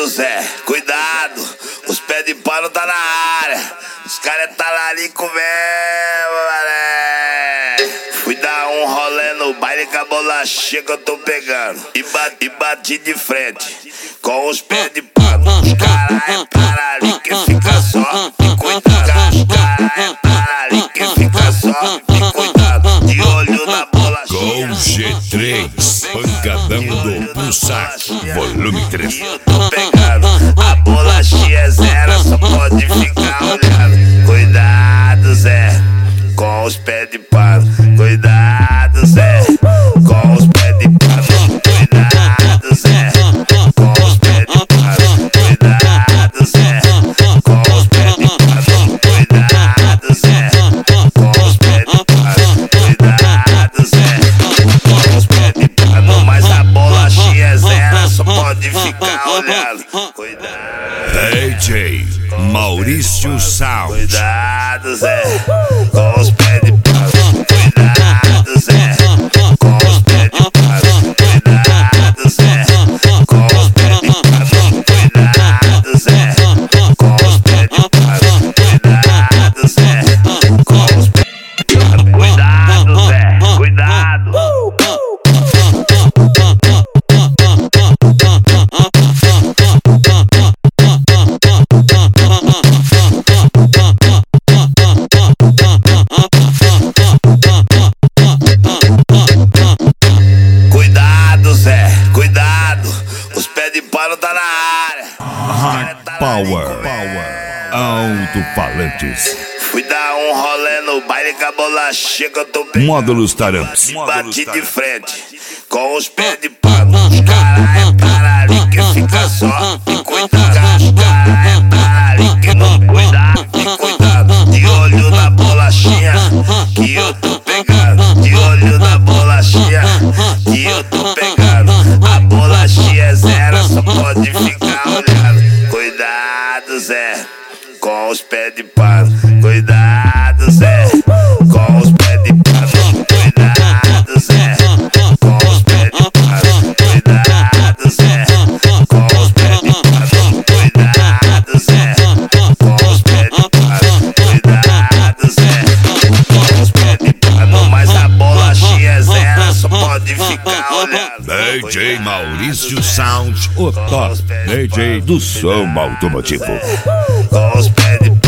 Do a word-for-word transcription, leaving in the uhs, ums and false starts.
Cuidado, Zé, cuidado. Os pés de pano tá na área. Os caras tá lá ali com mesmo, mané. Fui dar um rolê no baile com a bolachinha que eu tô pegando. E bati, e bati de frente com os pés de pano. Os caras é para ali que fica só. E cuidado, os caras é para ali que fica só. E cuidado, de olho na bolachinha. Gol G três, pancadão do Pulsar, volume três. Eu tô pegando, a bolachinha é zero, só pode ficar olhando. Cuidado, Zé, com os pés de pano. Cuidado, Zé, com os pés de pano. Cuidado, Zé, com os pés de pano. Cuidado, Zé, com os pés de pano. Cuidado, Zé, com os pés de pano. Cuidado, Zé, com os pés de pano. Mas a bolachinha é zero, só pode ficar olhando. Cuidado. D J Maurício Sound. Cuidado, Zé, com os pés de pano. Cuidado, Zé, com os pés de pano. Cuidado, Zé, com os pés de pano. Cuidado, Zé, com os pés de pano. Cuidado, Zé, com os pés de pano. Cuidado, Zé, cuidado. Cuidado, Zé, cuidado. Os pés de pano tá na área. Hard Power, alto-falantes. Fui dar um rolê no baile com a bolachinha que eu tô pegando. Módulos Taramps. Bati de frente com os pés de pano. Os caras é para ali que fica só. E cuidado, os caras é para ali que não cuidado. E cuidado, de olho na bolachinha que eu tô pegando. De olho na bolachinha que eu tô pegando. A bolachinha é zero, só pode ficar olhando. Cuidado, Zé, com os pés de pano. Cuidado, Zé, com os pés de pano. Cuidado, Zé, com os pés de pano. Cuidado, Zé, com os pés de pano. Cuidado, Zé, com os pés de pano. Cuidado, Zé, com os pés de pano. Mas a bolachinha é zero, só pode ficar olhando. D J Maurício Sound, o top D J do som automotivo. Com os pés de